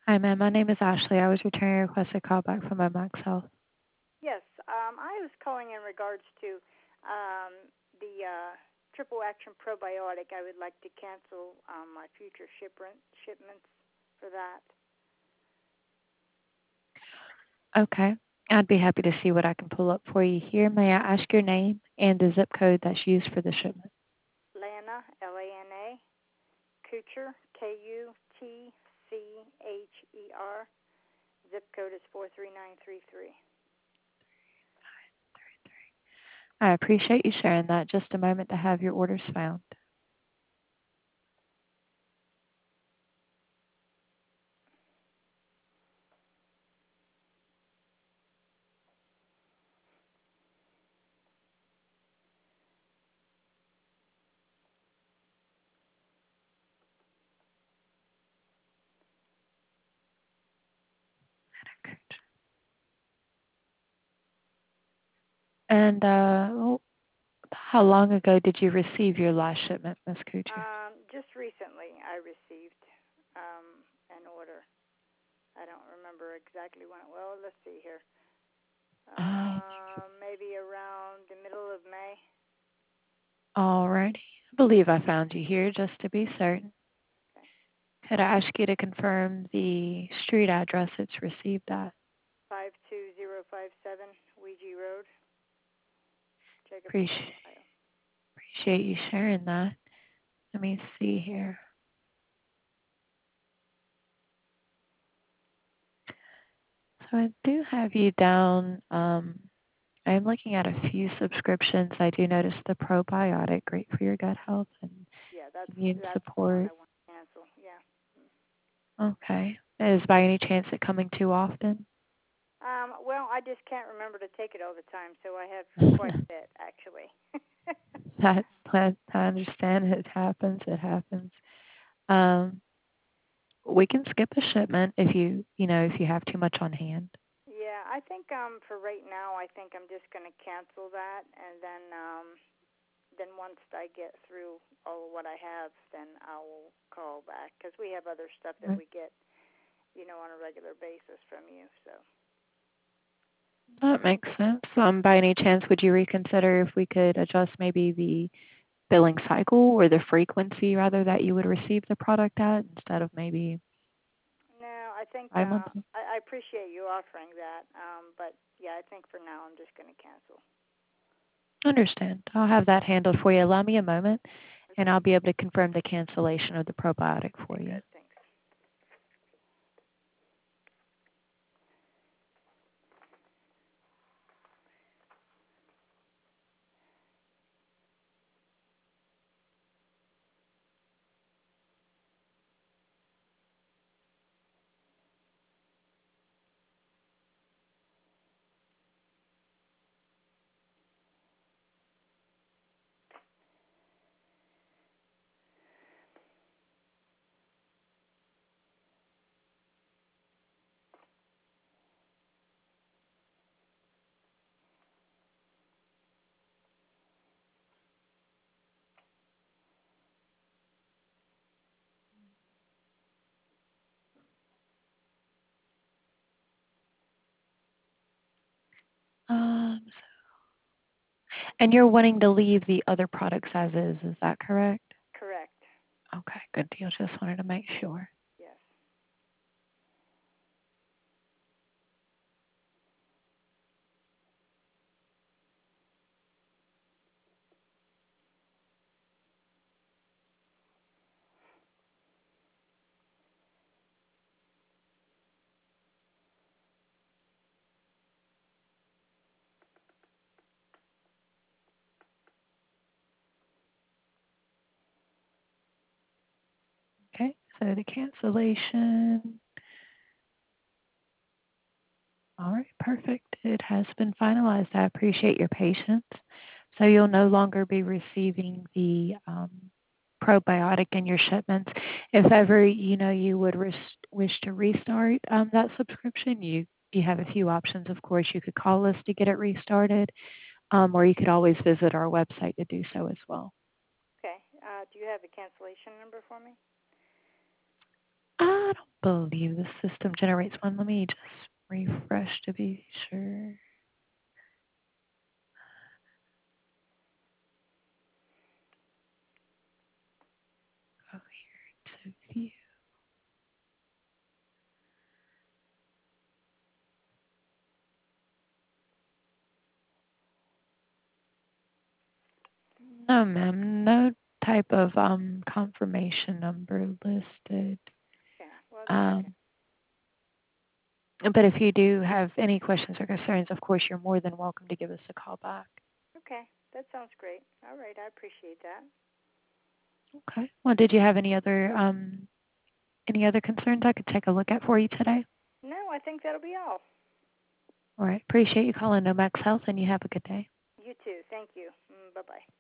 Hi, ma'am. My name is Ashley. I was returning a request a call back from Max Health. Yes, I was calling in regards to the Triple Action Probiotic. I would like to cancel my future shipments for that. Okay. I'd be happy to see what I can pull up for you here. May I ask your name and the zip code that's used for the shipment? Lana, Lana, Kucher, Kutcher. Zip code is 43933. I appreciate you sharing that. Just a moment to have your orders found. And how long ago did you receive your last shipment, Miss Kuchar? Just recently I received an order. I don't remember exactly when. Well, let's see here. Uh, Maybe around the middle of May. Alrighty. I believe I found you here just to be certain. Okay. Could I ask you to confirm the street address it's received at? 52057 Ouija Road, Jacobsville, Appreciate, Ohio. appreciate you sharing that. Let me see here. So I do have you down. I'm looking at a few subscriptions. I do notice the probiotic, great for your gut health and Yeah, that's immune the one support. I want to cancel. Yeah. Okay. Is by any chance it coming too often? Well, I just can't remember to take it all the time, so I have quite a bit actually. I understand it happens. It happens. Um, we can skip a shipment if you have too much on hand. Yeah, I think for right now, I think I'm just going to cancel that, and then once I get through all of what I have, then I will call back because we have other stuff that we get, on a regular basis from you. So. That makes sense. By any chance, would you reconsider if we could adjust maybe the billing cycle or the frequency rather that you would receive the product at instead of maybe No, I think bi-monthly? I appreciate you offering that, but yeah, I think for now I'm just going to cancel. Understand. I'll have that handled for you. Allow me a moment, and Okay. I'll be able to confirm the cancellation of the probiotic for Okay, you. good. Thanks. Um, and you're wanting to leave the other products as is that correct? Correct. Okay, good deal. Just wanted to make sure. Yes. Okay, so the cancellation. All right, perfect. It has been finalized. I appreciate your patience. So you'll no longer be receiving the probiotic in your shipments. If ever you would wish to restart that subscription, you have a few options. Of course, you could call us to get it restarted, or you could always visit our website to do so as well. Okay. Do you have a cancellation number for me? I don't believe the system generates one. Let me just refresh to be sure. Go here to view. No, ma'am. No type of confirmation number listed. Yeah, well, that's okay. Um, but if you do have any questions or concerns, of course, you're more than welcome to give us a call back. Okay, that sounds great. All right, I appreciate that. Okay. Well, did you have any other concerns I could take a look at for you today? No, I think that'll be all. All right. Appreciate you calling Nomax Health, and you have a good day. You too. Thank you. Bye-bye.